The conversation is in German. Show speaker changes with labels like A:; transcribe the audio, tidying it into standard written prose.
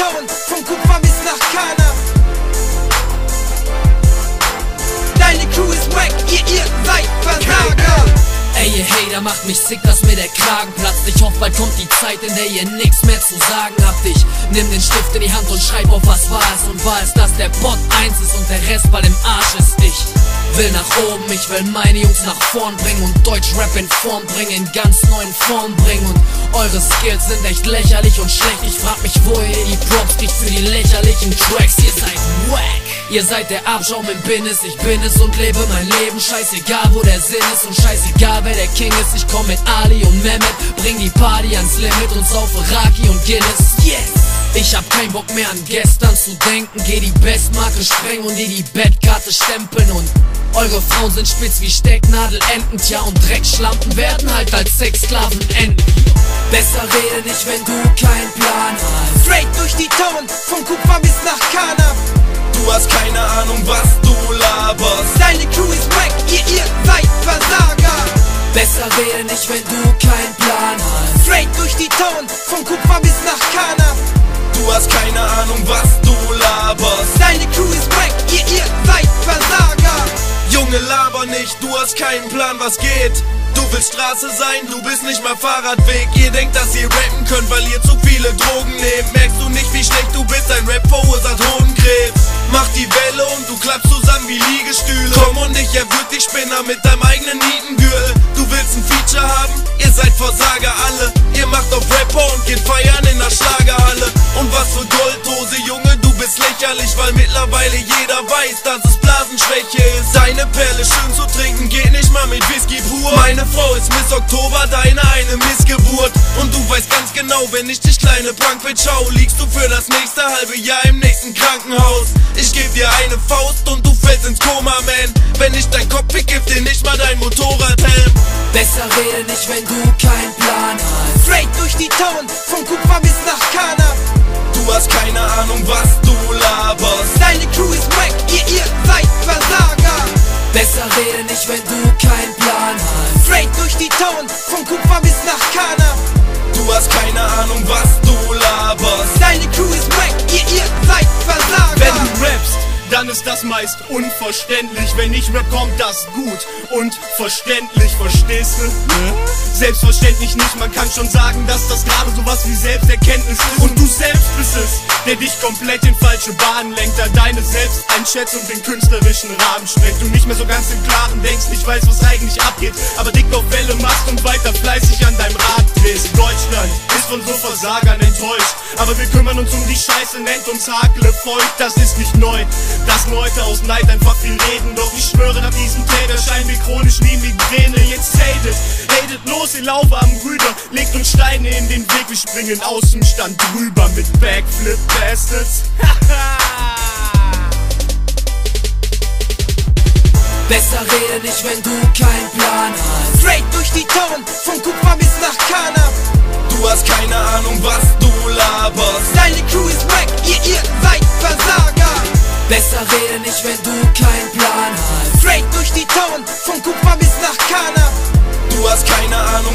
A: Town, von Kupfer bis nach Kana. Deine Crew ist wack, ihr seid Versager.
B: Ey, ihr Hater macht mich sick, dass mir der Kragen platzt. Ich hoffe, bald kommt die Zeit, in der ihr nix mehr zu sagen habt. Ich nimm den Stift in die Hand und schreib auf, was war es. Und war es, dass der Bot 1 ist und der Rest bald im Arsch ist. Ich will nach oben, ich will meine Jungs nach vorn bringen und Deutschrap in Form bringen, in ganz neuen Form bringen. Und eure Skills sind echt lächerlich und schlecht. Ich frag mich, wo ihr die Props kriegt für die lächerlichen Tracks. Ihr seid wack. Ihr seid der Abschaum im Business, ich bin es und lebe mein Leben. Scheißegal, wo der Sinn ist und scheißegal, wer der King ist. Ich komm mit Ali und Mehmet, bring die Party ans Limit und saufe Raki und Guinness. Yes! Ich hab keinen Bock mehr an gestern zu denken. Geh die Bestmarke sprengen und die Bettkarte stempeln. Und eure Frauen sind spitz wie Stecknadelenten. Tja, und Dreckschlampen werden halt als Sexsklaven enden. Besser rede nicht, wenn du keinen Plan hast.
A: Straight durch die Town, von Kupfer bis nach Kana.
C: Du hast keine Ahnung, was du laberst.
A: Deine Crew ist wack, ihr seid Versager.
B: Besser rede nicht, wenn du keinen Plan hast.
A: Straight durch die Town, von Kupfer bis nach Kana.
C: Du hast keine Ahnung, was du laberst.
A: Deine Crew ist wack, ihr seid Versager.
C: Junge, laber nicht, du hast keinen Plan, was geht. Du willst Straße sein, du bist nicht mal Fahrradweg. Ihr denkt, dass ihr rappen könnt, weil ihr zu viele Drogen nehmt. Merkst du nicht, wie schlecht du bist, dein Rap verursacht Hodenkrebs. Mach die Welle und du klappst zusammen wie Liegestühle. Komm und ich erwürg dich, Spinner, mit deinem eigenen Nietengürtel. Du willst ein Feature haben? Ihr seid Versager alle. Ihr macht auf Rapper und geht feiern in der Schlagerhalle. Und was für Goldhose, Junge, du bist lächerlich, weil mittlerweile jeder weiß, dass es Blasenschwäche ist. Deine Perle schön zu trinken geht nicht mal mit Whisky pur. Meine Frau ist Miss Oktober, deine eine Missgeburt. Und du weißt ganz genau, wenn ich dich kleine Punkwitch schau, liegst du für das nächste halbe Jahr im nächsten Krankenhaus. Ich geb dir eine Faust und du fällst ins Koma, man. Wenn ich dein Kopf fick, gib dir nicht mal dein Motorradhelm.
B: Besser rede nicht, wenn du keinen Plan hast.
A: Straight durch die Town, von Kupfer bis nach Kana.
C: Du hast keine Ahnung, was du laberst.
A: Deine Crew ist wack, ihr seid Versager.
B: Besser rede nicht, wenn du keinen Plan hast.
A: Straight durch die Town, von Kupfer bis nach Kana.
C: Du hast keine Ahnung, was du laberst.
A: Deine Crew ist wack, ihr seid Versager.
D: Wenn du rappst, dann ist das meist unverständlich. Wenn ich rap, kommt das gut und verständlich, verstehst du? Selbstverständlich nicht, man kann schon sagen, dass das gerade sowas wie Selbsterkenntnis ist. Und du selbst bist es, der dich komplett in falsche Bahnen lenkt, da deine Selbsteinschätzung den künstlerischen Rahmen sprengt. Du nicht mehr so ganz im Klaren denkst, nicht weißt, was eigentlich abgeht, aber dick auf Welle machst und weiter fleißig an deinem Rad drehst. Deutschland ist von so Versagern enttäuscht, aber wir kümmern uns um die Scheiße, nennt uns Hakle feucht, das ist nicht neu. Dass Leute aus Neid einfach viel reden, doch ich schwöre, nach diesem Tape erscheinen wir chronisch wie Migräne. Jetzt hatet los, ihr lauwarmen Brüder, legt uns Steine in den Weg, wir springen aus dem Stand drüber mit Backflip Bastards.
B: Besser rede nicht, wenn du keinen Plan hast.
A: Straight durch die Town, von Kupfer bis nach Kana.
C: Du hast keine Ahnung, was du laberst.
A: Deine Crew ist wack, ihr seid Versager.
B: Besser rede nicht, wenn du keinen Plan hast.
A: Straight durch die Town, von Kupfer bis nach Kana.
C: Du hast keine Ahnung,